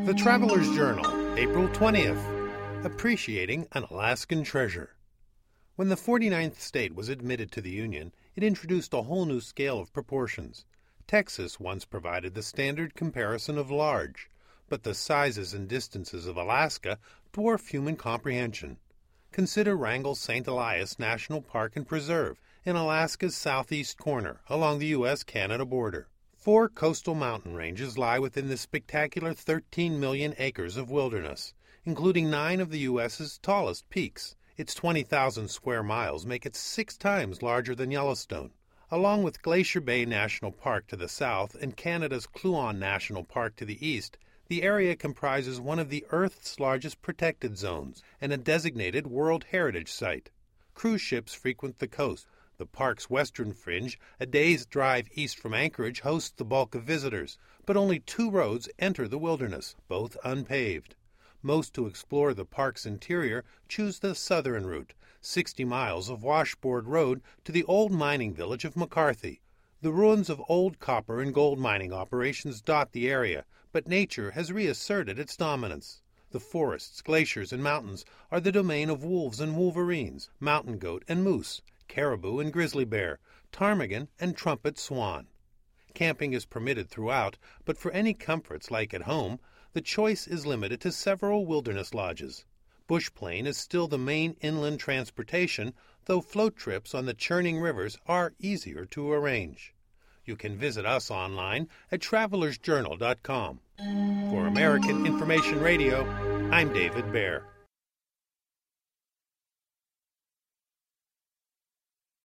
The Traveler's Journal, April 20th. Appreciating an Alaskan Treasure. When the 49th state was admitted to the Union, it introduced a whole new scale of proportions. Texas once provided the standard comparison of large, but the sizes and distances of Alaska dwarf human comprehension. Consider Wrangell St. Elias National Park and Preserve in Alaska's southeast corner along the U.S.-Canada border. 4 coastal mountain ranges lie within this spectacular 13 million acres of wilderness, including 9 of the U.S.'s tallest peaks. Its 20,000 square miles make it 6 times larger than Yellowstone. Along with Glacier Bay National Park to the south and Canada's Kluane National Park to the east, the area comprises one of the Earth's largest protected zones and a designated World Heritage Site. Cruise ships frequent the coast. The park's western fringe, a day's drive east from Anchorage, hosts the bulk of visitors, but only 2 roads enter the wilderness, both unpaved. Most who explore the park's interior choose the southern route, 60 miles of washboard road to the old mining village of McCarthy. The ruins of old copper and gold mining operations dot the area, but nature has reasserted its dominance. The forests, glaciers, and mountains are the domain of wolves and wolverines, mountain goat and moose, caribou and grizzly bear, ptarmigan and trumpet swan. Camping is permitted throughout, but for any comforts like at home, the choice is limited to several wilderness lodges. Bush plane is still the main inland transportation, though float trips on the churning rivers are easier to arrange. You can visit us online at travelersjournal.com. For American Information Radio, I'm David Baer.